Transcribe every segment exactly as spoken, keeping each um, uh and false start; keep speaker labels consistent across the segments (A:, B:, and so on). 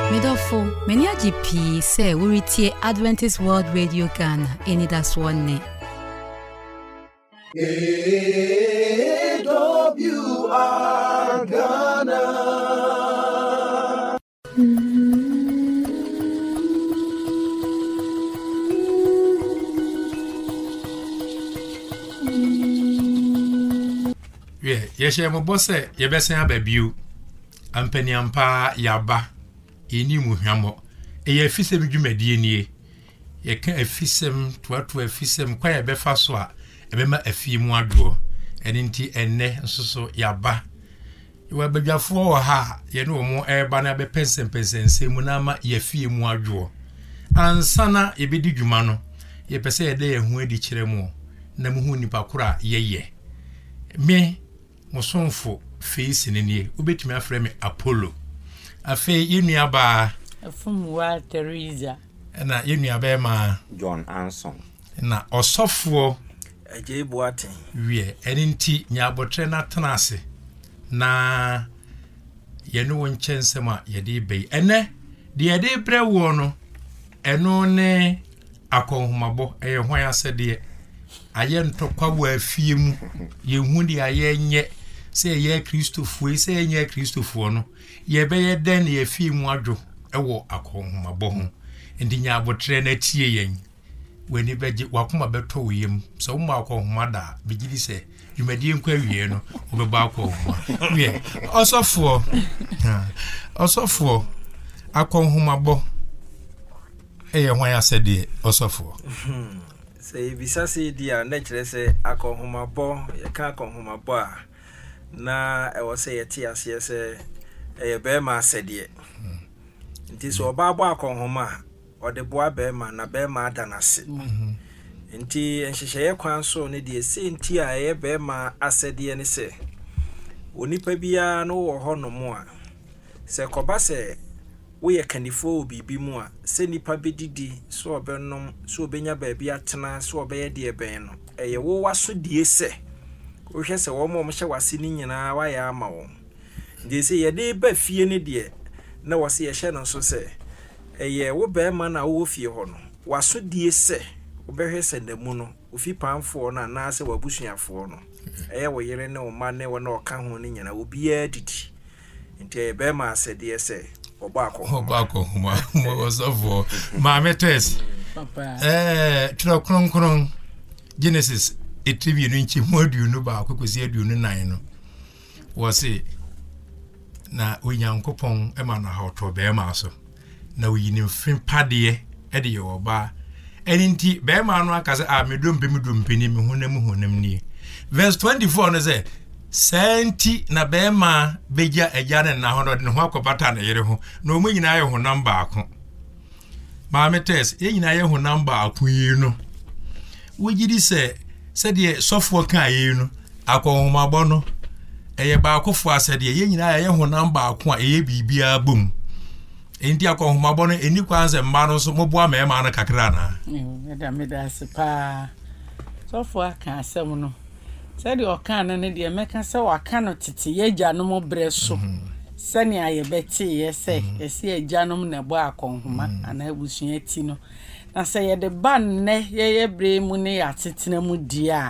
A: Midofo, many a G P say we retie Adventist World Radio Ghana in it as one.
B: A W R Ghana.
C: Yeah, yes, I'm a boss. You best have a view. Ampany ampa yaba. Eni muhwamo. Eye fisem dwumadi nie. Ye kan afisem toato afisem kwa ye befa so a ebema afie mu adwo. Eni nti enne nsoso yaba. Iwa badwafo wo ha ye no mo eba na be pensem pensense mu na ma ye fie mu adwo. Ansana ye bedi dwuma no. Ye pese ye de ye hu adi kire mu. Na mu hu nipa kora ye ye. Me mosonfo face nenie ubetumi afre me Apollo. Afe yenua ba
D: Afumwa Teresa
C: na yenua ba ma
E: John Anson
C: na osofo
F: Ajay Boatin
C: wie eninti nyabotre na tenase na yenu wonchense a yede bei ene de yede bre wo no eno ne akonhumabo eye hwan asede aye ntokwa wo afie mu yehu de aye nye se ye Christopher se ye Christopher no ye be ye den ye fi mu adwo ewo akonhumabo ho ndi nya abotre na tie yen weni beje wakoma beto wiyem so wo akonhumada bigidi se dwumadi nkwa wie no obeba akonhuma wie osofo osofo akonhumabo eye hwan asede osofo
F: say bisa say dia na kire se akonhumabo ye ka akonhumabo a na e wo say yeti ase se e be ma asede nti so oba abo akonhuma ode boa be ma na be ma adanase nti enhyehyeye kwan so ne de se nti a e be ma asede ne se onipa bia no wo ho no mo a se koba se wo ye kanifo bibi mu a se nipa bedidi so obenom so obenya ba bia atena so obeye de ben no eye wo waso die se wo hwe se wo mo mo hye wase ni nyina wa ya ama wo de se ye de ba fie ne de na wase ye hye no so se eye wo be ma na wo fie ho no waso die se wo be hwe se ndamu no ofi panfo na na se wabusuafo no eye wo yere ne wo ma ne wo na oka ho ni nyina obi a didi nti be ma se de se obako
C: obako huma osofo ma metes
D: Papa
C: eh tro kron kron Genesis etribi no nchi modu no ba akokosi adu no nan no wo se na onyankopon e ma na ha to be ma so na oyini mfin pade e de yo ba eni nti be ma no aka se a medompe medompe ni me honam honam ni verse twenty-four no say senti na be ma beja eja ne na hono de ho akobata na yere ho na omu nyina ye ho namba ako ma metes ye nyina ye ho namba ako yi no wogidi se se de sofo kan yi no akonhomabo no eye ba akofo asede ye nyina ye ho namba ako a eye bibia bom enti akonhomabo no eni kwanze mma no so moboa ma e ma no kakra na
D: e da me da sepa sofo aka asem no said your can and the American so I cannot titi ye janum breso. Sani aye beti ye say, ye see a janum ne boa conhuma, and I wish ye tino. Na say the ban ne ye bre mune at titina mudia.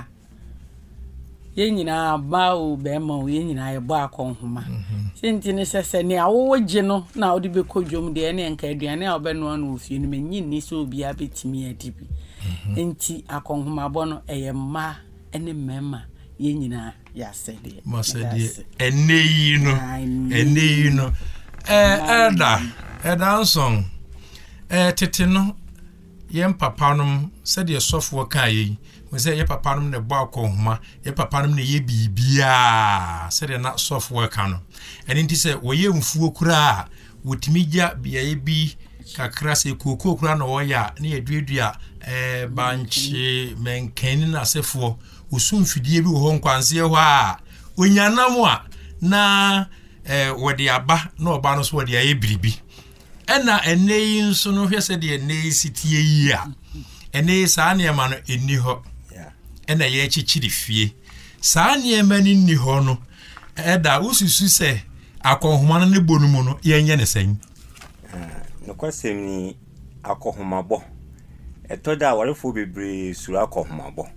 D: Yen na bow bemo, yen na a boa conhuma. Sintin says, any our geno now the becojum the any and cadiana or benon with you, mean so be a bit me a dibi. Enti a conhuma bono a ma any memma. Yenina ya said
C: ma said ene yi no ene yi no eh eda eda nson eh tete no yem papa nom said ye sofo kan yi we say ye papa nom ne ba akonhuma ye papa nom ne ye bibia said na sofo kan no eni nti say wo ye mfuo kura wotimigya bia ye bi kakra se kokoko kura na wo ya ne ye duadua eh banchi menkeni na sefo usumfidie bi wo ho nkwanse ho a onyanam a na eh wodi aba na oba no so wodi aye biribi ena eneyi nso no hwese de eneyi sitie yi a eneyi saa ne ma no eni ho ena ye chichiri fie saa ne ma ni ni ho no eda ususu se akonhoma no ne bonu mu no ye nye ne sen
E: no kwasem ni akohomabo etoda warefo bebre sura akohomabo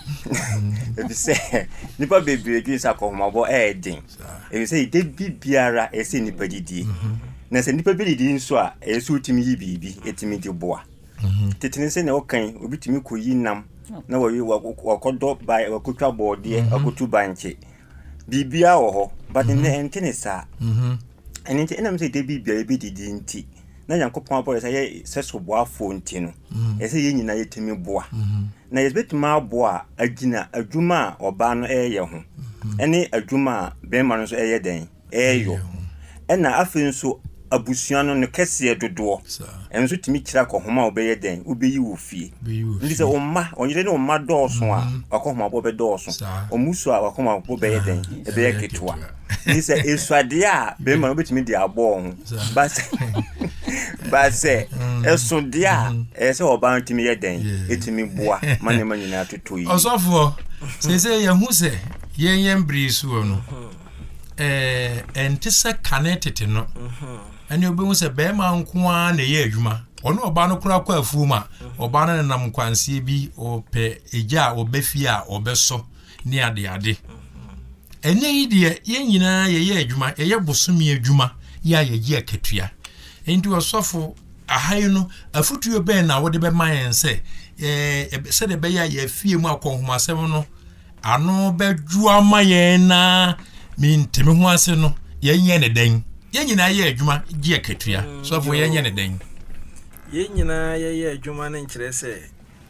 E: ebi se nipa bebre gi sa akohomabo e din ebi se de bibiara e se nipa didi na se nipa bi didi nso a e so timi yi bibi etimi di boa tetene se ne okan obi timi koyi nam na wayi wakodo bai wakotwa bode akotu banche bibia wo ho but ne entene sa mhm eni nti enam se de bibia bi didi nti na yankopon abo se ye seso boa fo nti no e se ye nyina yetimi boa na yebetuma aboa agina adwuma oba no eye ho ene adwuma be ma no so eye den eyo ena afi nso abusua no ne kese dodo enso timi kira ko homa obeye den obeyi wo fie ndi se omma onyire ne omma dooso a akohoma bo be dooso omuso a akohoma bo be den ebe ketwa ndi se esuade a be ma obetimi di abo ho base base esode a ese oba ntimi ye den etimi boa mane manyina atoto yi
C: osofo se se ye hu se ye yem brisu no eh entise kanetete no ani obehu se be ma nkoa na ye adwuma ono oba no kura kwa afuma oba no nam kwanse bi ope eja obefie a obeso ni ade ade ene yide ye nyina ye ye adwuma ye bosumi adwuma ya ye ye akatua enti osofo ahayi no afutuo be na wode be man se eh se de be ya ye fie mu akonhomasem no ano bedua maye na mintemi ho ase no ye nye ne den ye nyina ye adwuma gie katua so fo ye nye ne den
F: ye nyina ye ye adwuma ne nkire se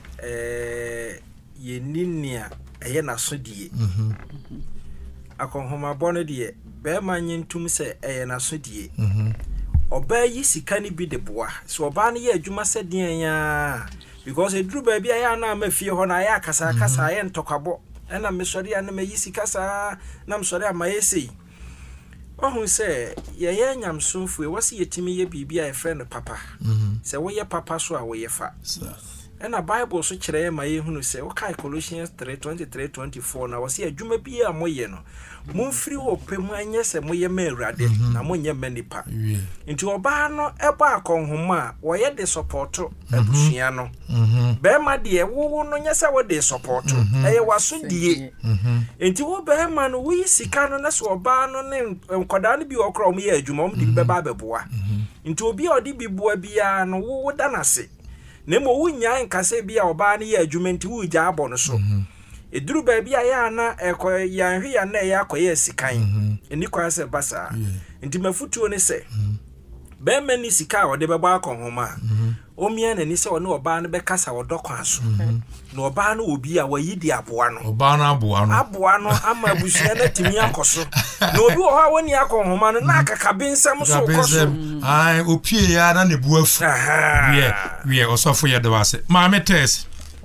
F: eh ye ninia eye na so die mhm akonhoma bono die be ma nyintum se eye na so die mhm oba yi sika ni bi de boa so oba ne ye adwuma se den ya because eduru ba bia ya na ma fie ho na ya kasa kasa ye ntokwabo ena mesori ana me yi sika sa na mesori ama yesi ohun se ye ye nyamsomfu e wose yetimi ye bibia e friend papa mhm se wo ye papa so a wo ye fa ena bible so kire ma ye hunu se wo kai Colossians three twenty-three twenty-four na wose adwuma bi a moye no momfiri opemu anye se moye ma awurade na monye manipa nti oba no ebo akonhoma wo ye de support abusua no be ma de wo no nya se wo de support eye waso die nti wo be ma no wo sika no na so oba no ne nkoda no bi okro mo ye adwuma mo de be ba beboa nti obi a odi bibua bia no wo danase nemo wunya nkase bia oba ne ye adwuma nti wo gya abo no so eduru ba bia ya na ekọ ya hwe ya na ya akoye sikan eni kwa se basa nti mafutuo ne se be mani sika o de bebo akonhoma omia na ni se ono oba no be kasa wodokwa so na oba no obi a wayidi aboa no
C: oba no aboa no
F: aboa no ama abusua na timi akoso na obi wo ha woni akonhoma no na akaka bensam so koso
C: ai opie ya na ne buafu wie wie osofo ye de wase ma metes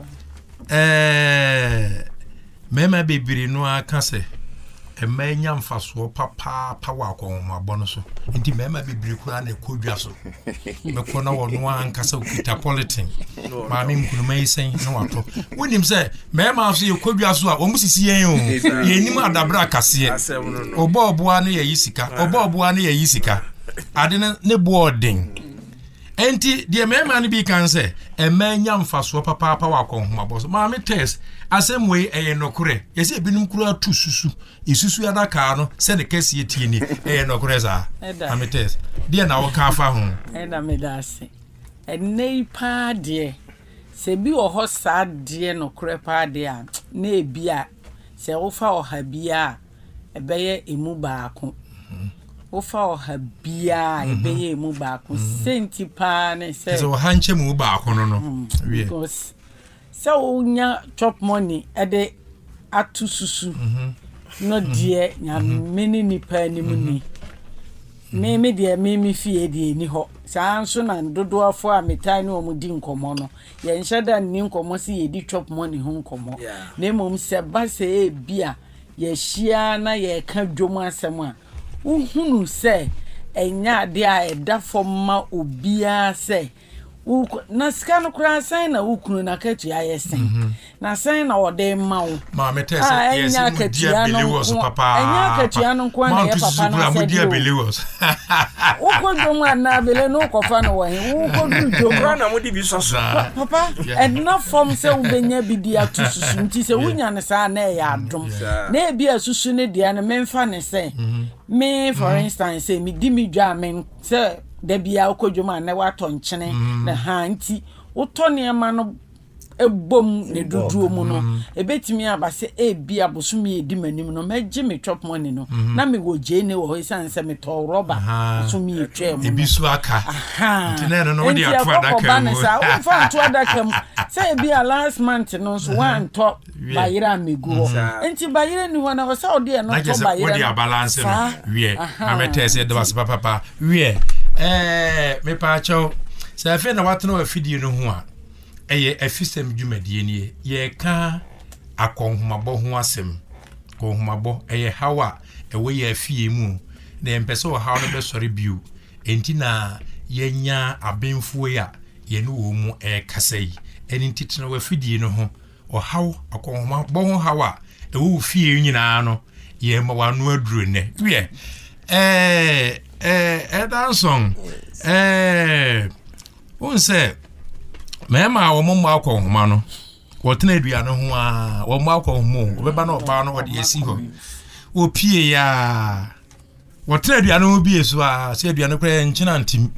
C: eh mema bebiri no aka se emanya mfaso papa pa wa akonhoma bono so nti mema bebiri kura na ekodwa so meko na wono ankasa ukita politin ma mi mkunuma isen na wato wonim se mema aso ekodwa so a omusisi yen o yenim adabra kase obo oboa na ye yisika obo oboa na ye yisika ade ne boarding enti de mema ne bi kan se emanya mfaso papa pa wa akonhoma boso ma me test asemwe eye nokure yesi ebinum kura tu susu isusu ya daka no se ne kesi etie ni eye nokure za ametes dia na wo ka fa ho
D: eda medase enei pa de se bi wo ho sa de nokure pa de a na ebia se wo fa oha bia ebeye emu baako wo fa oha bia ebeye emu baako senti pa ne se
C: so hanche mu baako no no wie
D: so nya chop money ede atu susu mhm no die nya meni nipa ni muni me me die me me fie die ni ho sanso na dodo afo a metai ni omudi nkomo no ye nhada ni nkomo si ye di chop money ho nkomo na mom se ba se e bia ye hia na ye ka dwom asem a uhunu se enya de a eda fo ma obia se na sika no kura san na wukunu na katu ya sen na san na ode ma wo
C: ma me tell say yes dia believers papa
D: enya katu ya no kwa na ye papa na say
C: dia believers
D: wo ko dum na bele no ko fa no wo he wo ko du dum
F: na mo di bi so so
D: papa and na form say wo benya bi dia to susu nti say wunya ne sa na ya adom na e bi asusu ne dia na memfa ne say me for instance say me di mi dwa men say da bia okodwoma na wato nkyene na ha nti woto ne ma no ebom ne duduo mu no ebetimi abase e bia bosumi edi manim no meje me chop money no na me wo je ne wo isan se me to rubber bosumi etwa mu
C: ebisu aka nti na no di ato adaka mu
D: sa wo fa ato adaka mu say bia last month no so one top bayira megu nti bayira ni wana wo sa odi e no to bayira
C: wo di balance no wie amete se de was papa papa wie eh me pa cho se afi na watno afidie no ho a eye afisem dwumadie nie ye ka akonhumabo ho asem konhumabo eye hawa ewe ye afie mu na empese wo hawo no be sori biu enti na yenya abenfuo ya ye no wo mu e kasai eni titena wo afidie no ho o hawo akonhumabo ho hawa ewo fie nyina no ye ma wanu aduru ne wie eh eh edanson eh unse mema wo mo akọ homa no wo tena aduane ho a wo mo akọ homo obeba na oba no ode esi ho wo pie ya wo tena aduane ho bi esu a se aduane kra nkyina ntim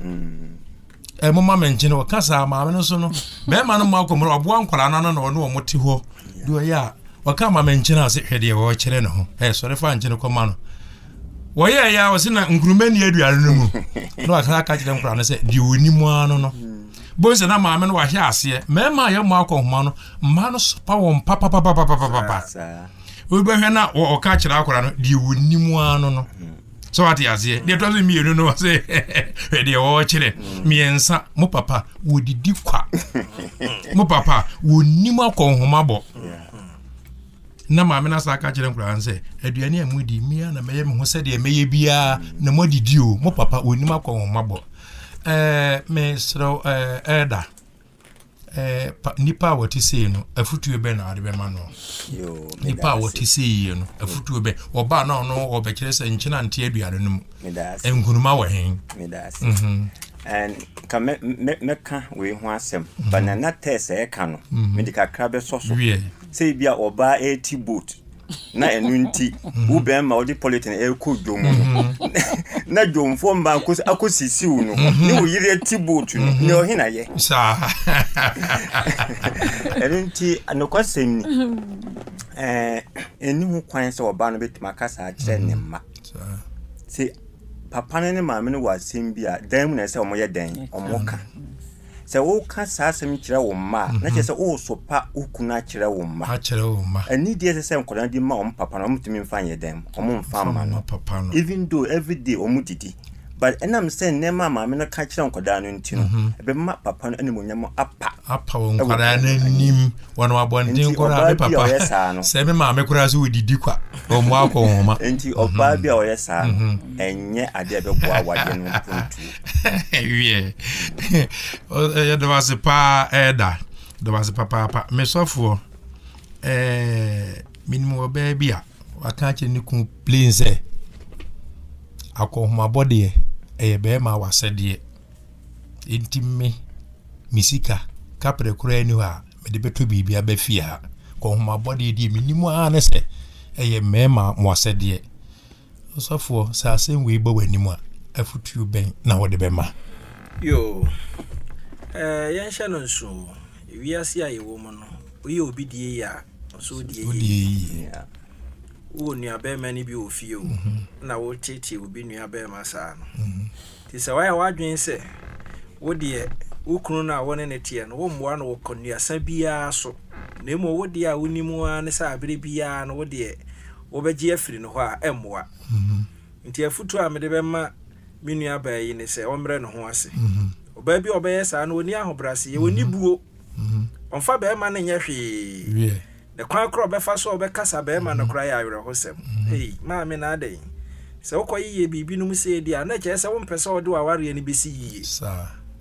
C: e mo ma menkyene wo kasa ma me no so no mema no mo akọ mo obo ankwara na no na wo mote ho do ya wo ka ma menkyene ase hwede wo kyere ne ho eh sore fa nkyene ko ma no wo ye ya wo se na nkurume ni aduane no mu no aka ka kyere nkwara no se di oni mu ano no bonse na maame no wahye ase mema ye mo akọhoma no ma no sopa won papa papa papa papa we be hwe na o ka kire akora no de wonimu ano no so ati ase de to so mienu no se we de o kire miensa mo papa wodidi kwa mo papa wonimu akọhoma bo na maame na sa ka kire nkura nse aduane amudi mia na meye me ho se de meye bia na modidi o mo papa wonimu akọhoma bo eh mesro eh eda eh nipa woti sei no afutu be na ade be ma no yo nipa woti sei no afutu be oba na no obekire se nkyina nte aduane no mu engunuma wa hen mhm
E: and ka me me ka we ho asem banana test e ka no medical krabe soso sei bia oba eighty boot na enunti u be ma odi politin e ko dwomu na dwomfo mba akosisiu no ni wo yire tibotu no ni ohina ye
C: sa
E: enunti anokwasem ni eh eni hu kwan se oba no betima kasa a kire ne ma se papa ne maame no wasem bia dan mu na se omoye dan omoka se wo ka sa asem kire wo ma na che se wo sopa ukuna kire wo ma
C: a kire wo ma
E: ani die se nkodan di ma om papa no mutimi mfa ye dem om mfa ma no
C: papa no
E: even though every day om didi but enam se ne ma ma me no ka kire nkodan no ntino ebe ma papa no animonyam apa
C: apa wo nkodan na nim wono abonde nkodan papa se me ma me kura so didi kwa o mo akọ homa
E: enti oba bia o yesa enye ade be bo awade no puntu
C: wie ya do was pa eda do was papa papa me sofo eh minimum oba bia waka che ni kun plainse akọ homa body e be ma wasede enti me misika kapre kura ni ha me de beto bibia ba fia ko homa body di minimum a se eye mema mwasede osofo sa asem we bo wanimu a afutu ben na wode be ma
F: yo eh yansha no nso wiase a yewo mu no oye obi die ya so die ya wo nua be ma ni bi ofie o na wo tete obi nua be ma sa no ti se waya wadwen se wo de wo kunu na wo ne ne tie no wo mmoa no wo konua sa bia so na emo wo de a wonimu a ne sa abere bia no wo de wo beje afiri no ho a emmoa mhm nti afutu a me de be ma minua ba yi ne se o mre no ho ase mhm oba bi oba yesa no oni ahobrase ye oni buo mhm onfa be ma ne nya hwe wie ne kwa kro be fa so oba kasa be ma no kra ya awre ho sem hey ma me na adai se wo koyi ye bibi no mu se di a na che se wo mpese wo de wa ware ni besi yi
C: sa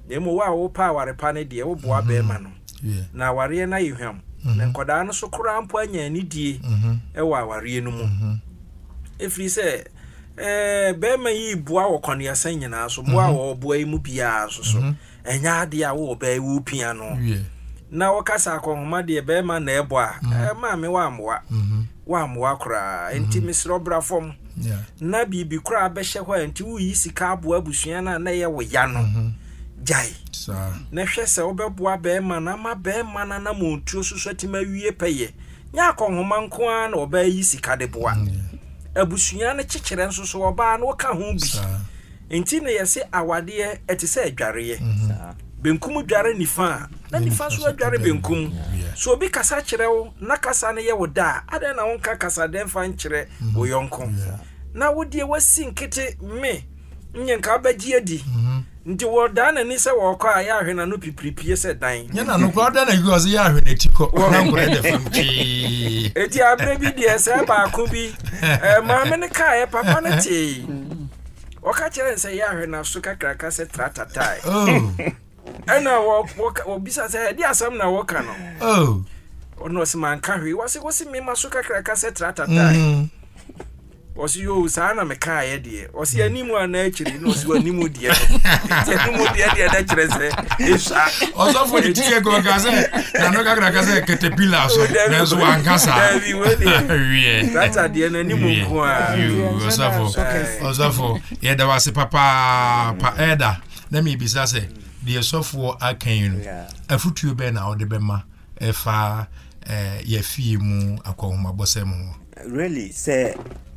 F: nemo wa wo pa aware pa ne de wo boa be ma no na aware na yehwam na nkoda no so kora ampo anya ni die e wa aware no mu efiri se eh be ma yi boa wo kone asan nyina so boa wo boa yi mu bia so so enya ade a wo be wo pia no na wo kasa akohoma de be ma na ebo a e ma me wa amwa wa amwa kora enti misro bra fom na bibi kora be hye ho enti wo yi sika abo abusua na na ye wo ya no jai sa na hwe se wo be boa be ma na ma be ma na na montuo soso tima wie peye nya akohoma nko a na oba yi sika de boa abusua na kikire nso so oba na wo ka ho bi enti na yese awade etise adware benkum dware nifa na nifa so adware benkum so obi kasa kire wo na kasa na ye wo da ada na won ka kasa den fa nkire wo yonko na wo die wasi nkete me nye nka baji adi nti wo da na ni se wo kwa ya hwe na no pipiripie se dan
C: nye na no kwa da na yu se ya hwe na tiko na ngure de fam chi
F: eti abre bi die se ba ko bi eh ma me ne ka e papa na ti o ka kire se ya hwe na so kakra ka se tratatai oh ana wo wo bisa se di asam na wo ka no
C: oh
F: ono se man ka hwe wo se wo se me ma so kakra ka se tratatai osi yo sana me ka ye de osi animu ana akiri no osi animu de animu de de da kire se isa
C: oso for the tie go ga se na no kakra ka se caterpillar so na so ankasa
F: davi we tata de na animu ko a
C: oso for oso for ye da wase papa pa eda na me bisa se de sofo akan no afutuo be na ode be ma e fa eh ye fie mu akohoma bosem
E: really say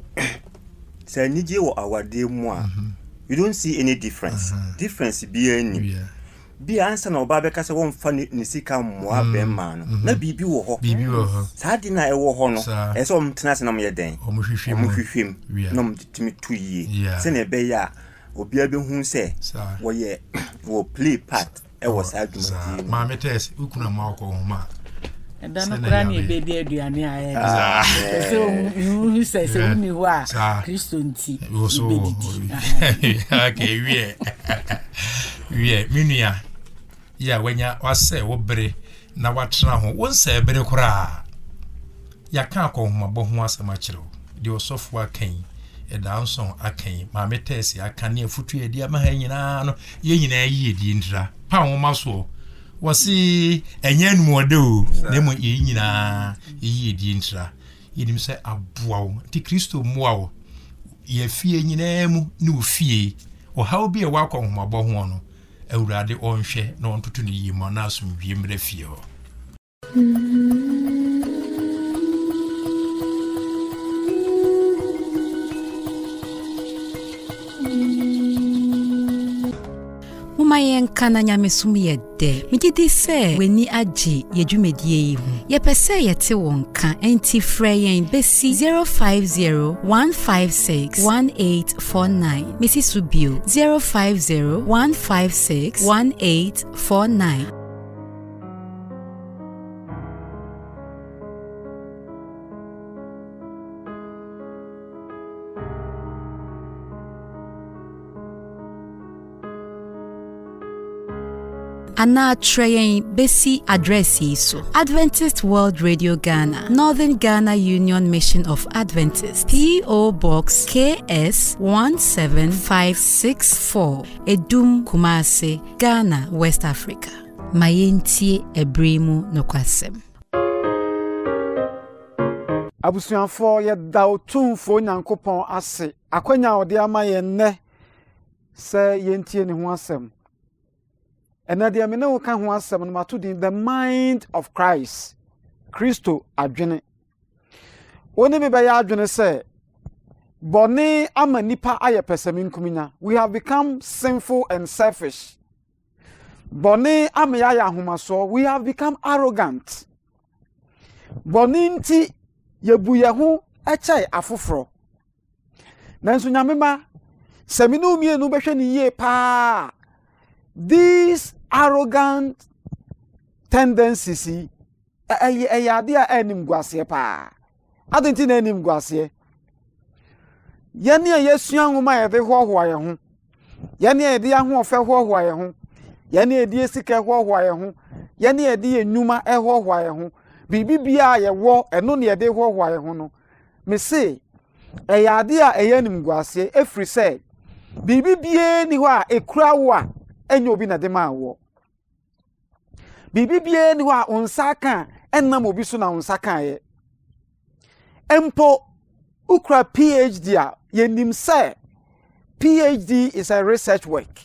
E: say nije wo awade mu a you don't see any difference uh-huh. difference be any yeah. Be answer na oba be ka se won fa ni sika mo abe ma no na bibi wo ho
C: bibi wo ho
E: sa di na e wo ho no e so mtena se na mo ye den
C: o mo hwehwem
E: mo hwehwem no mtimi tuye se na be ya obi abe hu se wo ye wo play part e wo sa adwuma
C: ma metes ukuna ma ko ma
D: eda no kra ni be di aduane aye so you say say ni ho a Kristo nti
C: okay wie wie minua ya wanya wase wo bere na watena ho won se bere kura ya ka ko mabo ho asema kiro de osofo akan eda nson akan ma metesi akan ne afutu e dia ma ha nyina no ye nyina yi edi ndra pa ho maso wasi enye nmuode o na mo ye nyina yi edi ndra yedim se aboawo ti Kristo muawo ye fie nyina mu ne ofie o ha obi e wa ko mabo ho no awurade onhwe na ontoto ne yima na asum wie mra fie ho
A: Mayen kana nyamesum yede migidi se weni agi yedwumedie yi hu ye pese yete wonka enti freyen besi zero five zero one five six one eight four nine Missus Subio zero five zero one five six one eight four nine. Ana trayin besi addressi so Adventist World Radio Ghana, Northern Ghana Union Mission of Adventists, P O Box K S one seven five six four, Edum Kumasi, Ghana, West Africa. Mayenti ebremu nokwasem.
G: Abusuanfo ye da otumfo Nyankopon ase akwanya ode ama ye nne se yentie ne ho asem. And at the Amino can one seven matudin the mind of Christ. Christo adwene. Oni be ba ya adwene say boni ama nipa aye pesamin kumina. We have become sinful and selfish. Boni ama ya ya ahomaso, we have become arrogant. Boni nti yebu ye ho echai afoforo. Nanso nyamema seminu mienu behwe ni ye pa. These arrogant tendencies eh eh eh ade a enim guase pa adenti na enim guase yene yesua nwoma ye de hoho aye ho yene ye de aho ofe hoho aye ho yɛne edi sika ɛhoahoa yɛ ho yɛne edi enwuma ɛhoahoa yɛ ho bibi bia yɛwɔ ɛno ne yɛde hoahoa yɛ ho no me se ɛyɛ ade a ɛyɛ nimguase efiri sɛ bibi bie ni hɔ a ekura wo a ɛnyɛ obi na de ma wo bibi bie ni hɔ a onsa ka ɛnam obi so na onsa ka yɛ empo ukra PhD a yɛnim sɛ PhD is a research work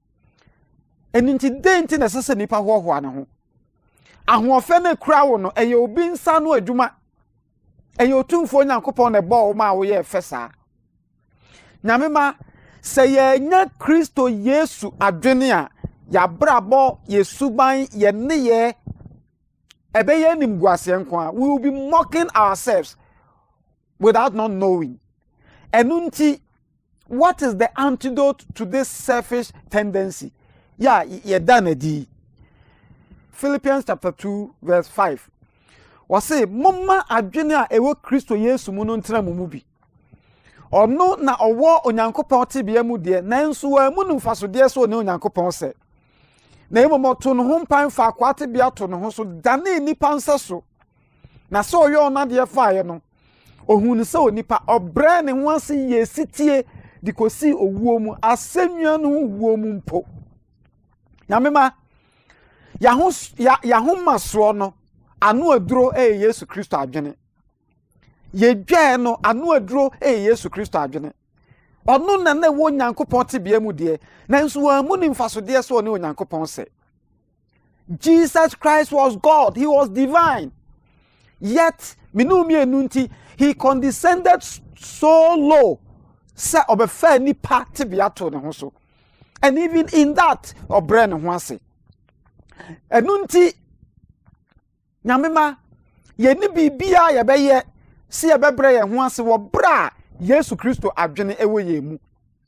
G: eninti denti na sese nipa hoahoa ne ho ahoɔfɛ na kura wo no ɛyɛ obi nsa no adwuma ɛyɛ otumfo Nyankopɔn na bɔ wo ma wo yɛ fɛ saa nyame ma sɛ yɛnya Kristo Yesu adwene a yabrabɔ yesuban yɛ ne yɛ ɛbɛyɛ nimguase nko a we will be mocking ourselves without not knowing enunti what is the antidote to this selfish tendency yeah yɛda na di Philippians chapter two verse five wɔse momma adwene a ɛwɔ Kristo Yesu mu no ntena mu mu bi ɔno na ɔwɔ Onyankopɔn tebea mu deɛ nanso wa mu no mfasodeɛ so ne Onyankopɔn sɛ na emom to no ho mpan fa akwate bia to no ho so dane nipa nsa so na sɛ ɔyɛ ɔnadeɛ faaye no ohun sɛ onipa ɔbrɛ ne ho ase yɛ sitie de kosi owuo mu asɛnnua no owuo mu mpo nyamema yaho yaho maso no anu aduro e Yesu Kristo adwene yedwa no anu aduro e Yesu Kristo adwene ono na na wo Nyankopɔn tebea mu de nanso wa mu ni mfasode so ne Nyankopɔn sɛ Jesus Christ was God, he was divine, yet minumi enunti he condescended so low sɛ obefa nipa tebea to ne ho so, and even in that obrɛ ne ho ase enunti nyamema yɛni bibia yɛbɛyɛ si yɛbɛbrɛ yɛ ho ase wɔ bra Yesu Kristo adwene ɛwɔ yɛ mu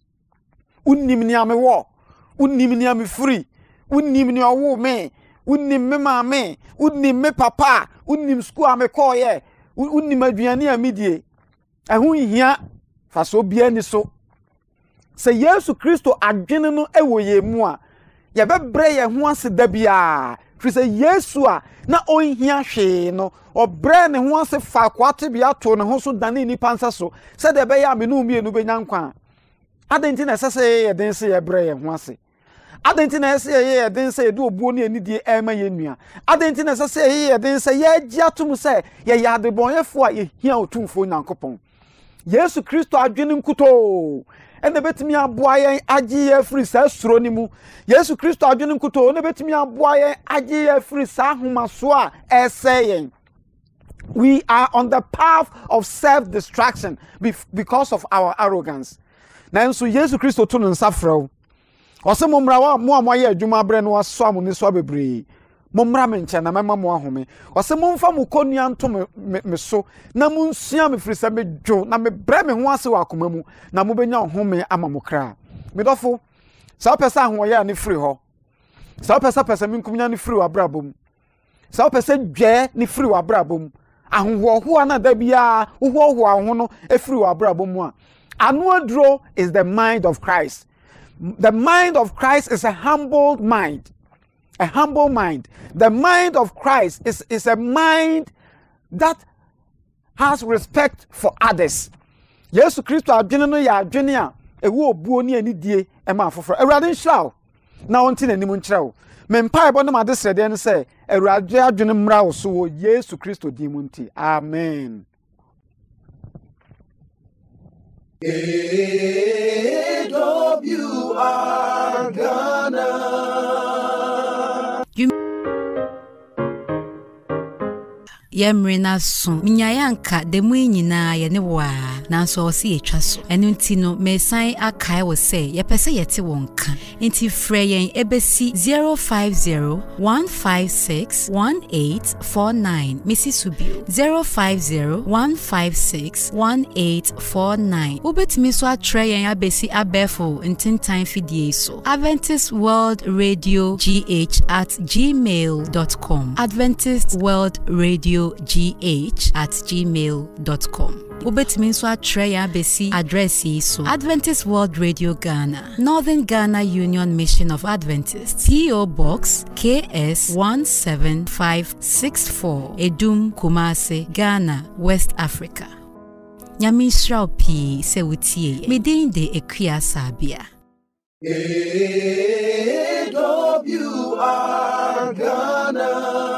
G: unnim ni amewɔ unnim ni amefiri unnim ni ɔwo me unnim me maame unnim me papa unnim school amekɔɔyɛ unnim aduane a medie ɛho hia fa so bia ni so sɛ Yesu Kristo adwene no ɛwɔ yɛ mu a yɛbɛbrɛ yɛ ho ase da bia firi sɛ Yesu a na onhia hwee no obrɛ ne ho ase fa kwate bia to ne ho so dane nipa nsa so sɛ de bɛyɛ amenu mienu benya nkwa adenti na sɛ sɛ yɛ den sɛ yɛ brɛ yɛ ho ase adenti na sɛ yɛ den sɛ yɛ de obuo ne anidie ɛma yɛ nua adenti na sɛ sɛ yɛ den sɛ yɛ gye atom sɛ yɛ yɛ adebɔnyɛfo a yɛ hia otumfo Nyankopɔn Yesu Kristo adwene nkuto ene betimi aboa yɛn agye yɛ firi saa suro ni mu Yesu Kristo adwene nkuto ene betimi aboa yɛn agye yɛ firi saa homaso a ɛsɛ yɛn. We are on the path of self-destruction because of our arrogance. Nanso Yesu Kristo to no nsafrɛw. Ɔsɛ momra wa mo amoyɛ adwuma brɛ no aso amone so abebree. Momra me nkyɛ na mɛma mo ahome. Ɔsɛ momfa mo konua nto me, me so na munsua me firi sɛ medwo na me brɛ me ho ase wɔ akoma mu na mobɛnya home ama mo kra. Medɔfo, sɛ wopɛ sɛ ahoɔyɛ a ne firi hɔ. Sɛ wopɛ sɛ pɛsɛ me nkumnya ne firi wɔ abrabɔ mu. Sɛ wopɛ sɛ dwɛ ne firi wɔ abrabɔ mu. Ahohoa na da bia uhohoa ho no efiri wɔ abrabɔ mu a. Anu aduro is the mind of Christ. The mind of Christ is a humble mind. A humble mind. The mind of Christ is, is a mind that has respect for others. Yesu Kristo adwene no ya adwene a ewo obuo ne anidie e ma afoforo. Awurade nhyiraw na wonti nanim nkyerɛw. Me mpa ebo no ma de srede no sɛ Awurade adwene mmra wo so wɔ Yesu Kristo din mu nti. Amen.
B: A W R Ghana.
A: Yemrina so minyayanka demu nyina ye ne wa nanso o se etwa so enu nti no mesan akai wo se ye pese yete wonka nti frɛ yen ebesi zero five zero one five six one eight four nine Missus Subio zero five zero one five six one eight four nine ubetimi so atre yen abesi abefo ntintan fidie so Adventist World Radio G H at gmail dot com Adventist World Radio G H at gmail dot com Wobetimi nso atre ya besi address yi so. Adventist World Radio Ghana, Northern Ghana Union Mission of Adventists, P O Box K S one seven five six four, Edum, Kumasi, Ghana, West Africa. Nyami Shrao P se wutie. Midin de Ekia Sabia.
B: A W R Ghana.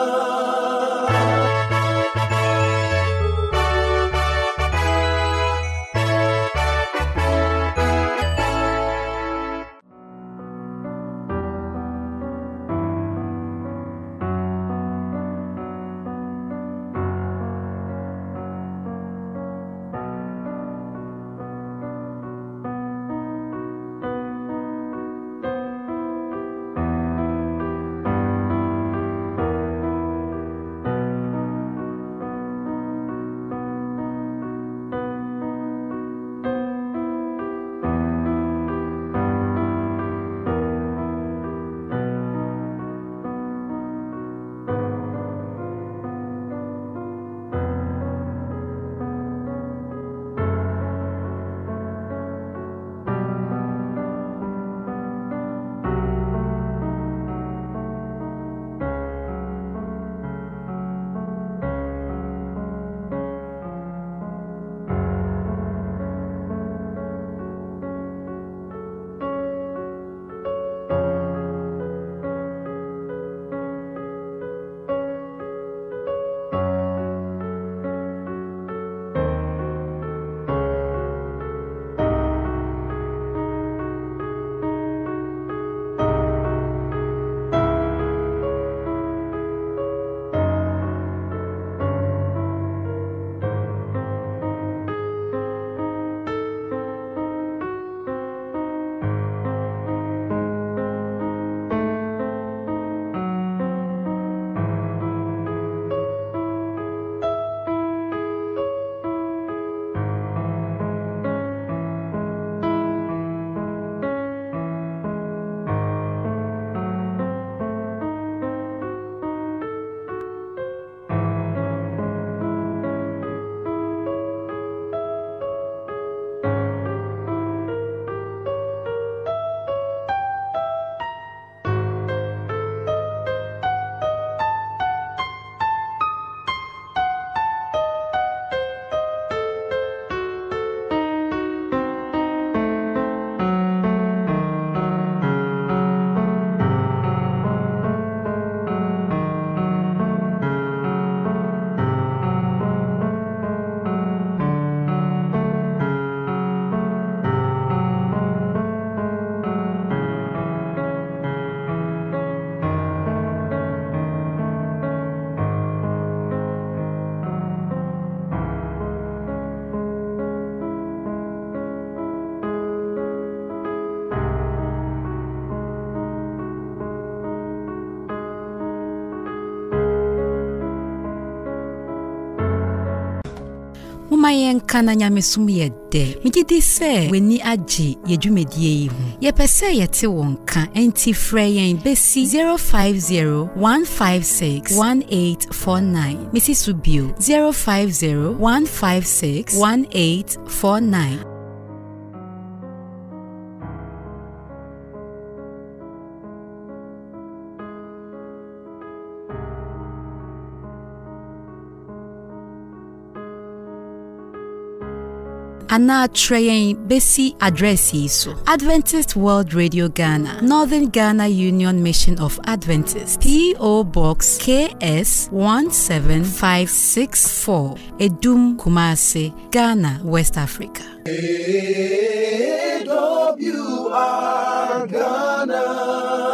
A: Mayen kana nyamesum ye de. Migidi se weni aji ye dwumedie yi hu. Ye pese ye te wonka enti freyen besi zero five zero one five six one eight four nine. Missy Subio zero five zero one five six one eight four nine. Ana train besi address yi so. Adventist World Radio Ghana, Northern Ghana Union Mission of Adventists, P O Box K S one seven five six four, Edum, Kumasi, Ghana, West Africa.
B: A W R Ghana.